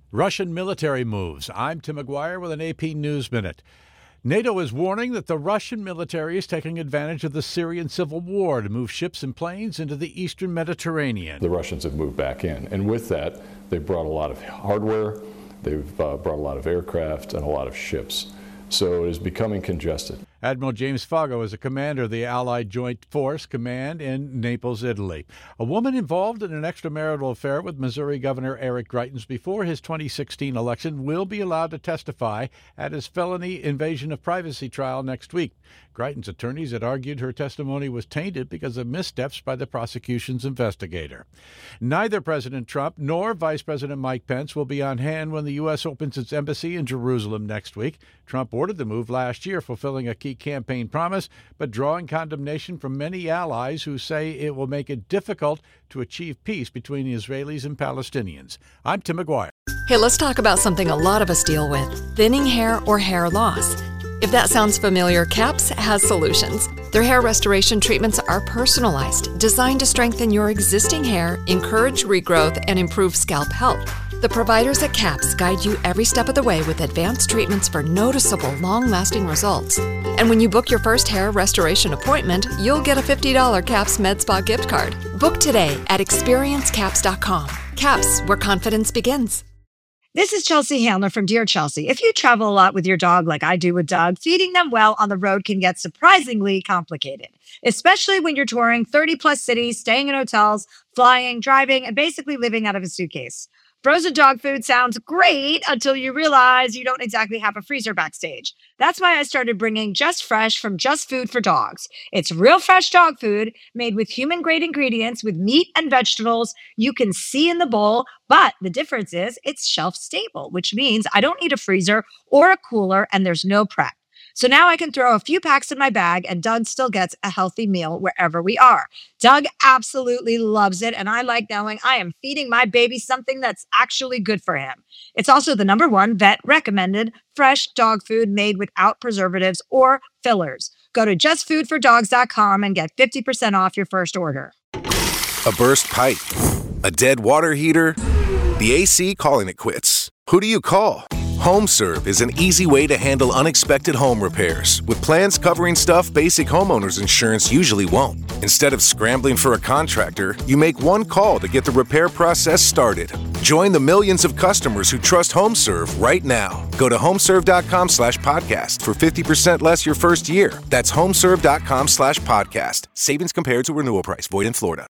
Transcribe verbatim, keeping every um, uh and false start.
Russian military moves. I'm Tim McGuire with an A P News Minute. NATO is warning that the Russian military is taking advantage of the Syrian civil war to move ships and planes into the eastern Mediterranean. The Russians have moved back in, and with that, they've brought a lot of hardware, they've uh, brought a lot of aircraft and a lot of ships. So it is becoming congested. Admiral James Fago is a commander of the Allied Joint Force Command in Naples, Italy. A woman involved in an extramarital affair with Missouri Governor Eric Greitens before his twenty sixteen election will be allowed to testify at his felony invasion of privacy trial next week. Greitens' attorneys had argued her testimony was tainted because of missteps by the prosecution's investigator. Neither President Trump nor Vice President Mike Pence will be on hand when the U S opens its embassy in Jerusalem next week. Trump ordered the move last year, fulfilling a key campaign promise, but drawing condemnation from many allies who say it will make it difficult to achieve peace between the Israelis and Palestinians. I'm Tim McGuire. Hey, let's talk about something a lot of us deal with: thinning hair or hair loss. If that sounds familiar, CAPS has solutions. Their hair restoration treatments are personalized, designed to strengthen your existing hair, encourage regrowth, and improve scalp health. The providers at CAPS guide you every step of the way with advanced treatments for noticeable, long-lasting results. And when you book your first hair restoration appointment, you'll get a fifty dollars CAPS MedSpa gift card. Book today at experience caps dot com. CAPS, where confidence begins. This is Chelsea Handler from Dear Chelsea. If you travel a lot with your dog like I do with Doug, feeding them well on the road can get surprisingly complicated, especially when you're touring thirty plus cities, staying in hotels, flying, driving, and basically living out of a suitcase. Frozen dog food sounds great until you realize you don't exactly have a freezer backstage. That's why I started bringing Just Fresh from Just Food for Dogs. It's real fresh dog food made with human-grade ingredients with meat and vegetables you can see in the bowl, but the difference is it's shelf-stable, which means I don't need a freezer or a cooler, and there's no prep. So now I can throw a few packs in my bag and Doug still gets a healthy meal wherever we are. Doug absolutely loves it, and I like knowing I am feeding my baby something that's actually good for him. It's also the number one vet recommended fresh dog food made without preservatives or fillers. Go to just food for dogs dot com and get fifty percent off your first order. A burst pipe, a dead water heater, the A C calling it quits. Who do you call? HomeServe is an easy way to handle unexpected home repairs with plans covering stuff basic homeowners insurance usually won't. Instead of scrambling for a contractor, you make one call to get the repair process started. Join the millions of customers who trust HomeServe right now. Go to homeserve dot com slash podcast for fifty percent less your first year. That's homeserve dot com slash podcast. Savings compared to renewal price. Void in Florida.